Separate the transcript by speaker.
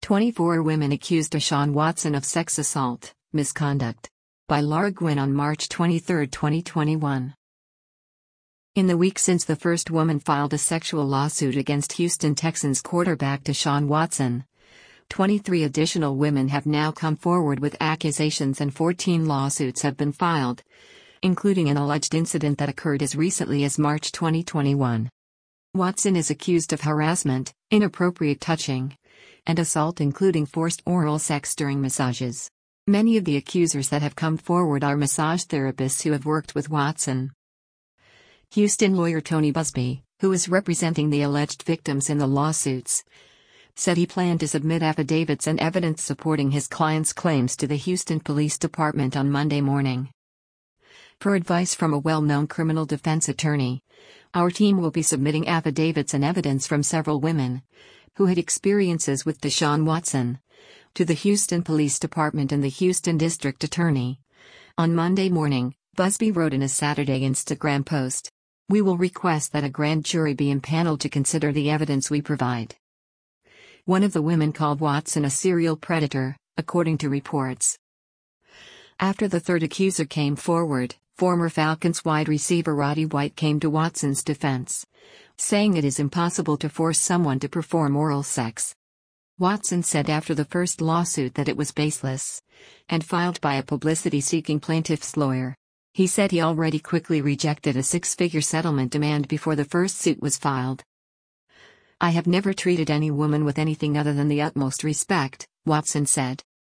Speaker 1: 24 women accused Deshaun Watson of sex assault, misconduct. By Laura Gwynn on March 23, 2021. In the week since the first woman filed a sexual lawsuit against Houston Texans quarterback Deshaun Watson, 23 additional women have now come forward with accusations and 14 lawsuits have been filed, including an alleged incident that occurred as recently as March 2021. Watson is accused of harassment, inappropriate touching, and assault, including forced oral sex during massages. Many of the accusers that have come forward are massage therapists who have worked with Watson. Houston lawyer Tony Buzbee, who is representing the alleged victims in the lawsuits, said he planned to submit affidavits and evidence supporting his client's claims to the Houston Police Department on Monday morning. Per advice from a well-known criminal defense attorney, our team will be submitting affidavits and evidence from several women who had experiences with Deshaun Watson to the Houston Police Department and the Houston District Attorney. On Monday morning, Buzbee wrote in a Saturday Instagram post, "We will request that a grand jury be impaneled to consider the evidence we provide." One of the women called Watson a serial predator, according to reports. After the third accuser came forward, former Falcons wide receiver Roddy White came to Watson's defense, saying it is impossible to force someone to perform oral sex. Watson said after the first lawsuit that it was baseless and filed by a publicity-seeking plaintiff's lawyer. He said he already quickly rejected a six-figure settlement demand before the first suit was filed. "I have never treated any woman with anything other than the utmost respect," Watson said.